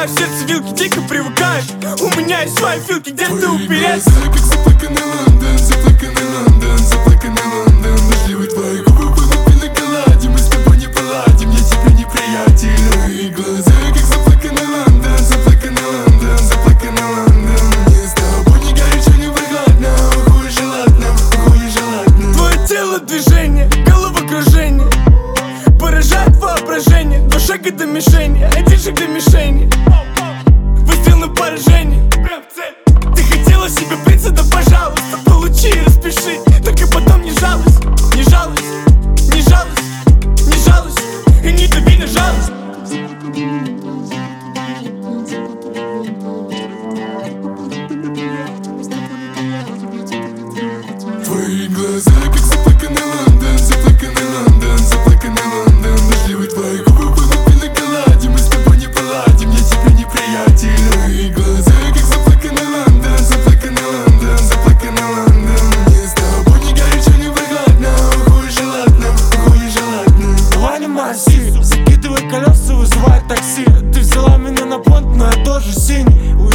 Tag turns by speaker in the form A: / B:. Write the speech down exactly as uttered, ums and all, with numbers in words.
A: вбиваю в сердце вилки, дико привыкаешь. У меня есть свои филки, где ты упереться.
B: Твои глаза, как заплаканный Лондон, заплаканный Лондон, заплаканный Лондон. Дождливые твои губы будут пиноколаде, мы с тобой не поладим, я тебе неприятель. Твои глаза, как заплаканный Лондон, заплаканный Лондон, заплаканный Лондон. Мне с тобой ни горячо, ни прохладно, хуй желательно, хуй желательно.
A: Твое тело движение, головокружение поражает воображение. Два шага до мишени, один шаг до мишени. Выстрел на поражение, прям в цель. Ты хотела себе принца, да пожалуйста, получи и распиши. Только потом не жалуйся, не жалуйся, не жалуйся, не жалуйся. И не дави на жалость.
B: Твои глаза, как заплаканный Лондон, заплаканный Лондон, заплаканный Лондон. Дождливые твои губы будут пиноколаде, мы с тобой не поладим, я тебе неприятель. Твои глаза, как заплаканный Лондон, заплаканный Лондон, заплаканный Лондон. Мне с тобой ни горячо, ни прохладно, хуй желательно, хуй желательно.
A: Ваня массив, закидывай колеса, вызывай такси. Ты взяла меня на понт, но я тоже синий.